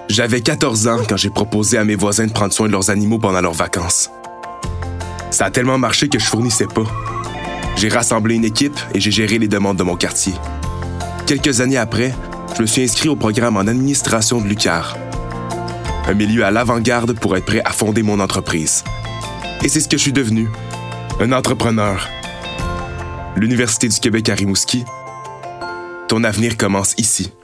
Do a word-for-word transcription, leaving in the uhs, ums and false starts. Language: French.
J'avais quatorze ans quand j'ai proposé à mes voisins de prendre soin de leurs animaux pendant leurs vacances. Ça a tellement marché que je fournissais pas. J'ai rassemblé une équipe et j'ai géré les demandes de mon quartier. Quelques années après, je me suis inscrit au programme en administration de l'U Q A R. Un milieu à l'avant-garde pour être prêt à fonder mon entreprise. Et c'est ce que je suis devenu, un entrepreneur. L'Université du Québec à Rimouski, ton avenir commence ici.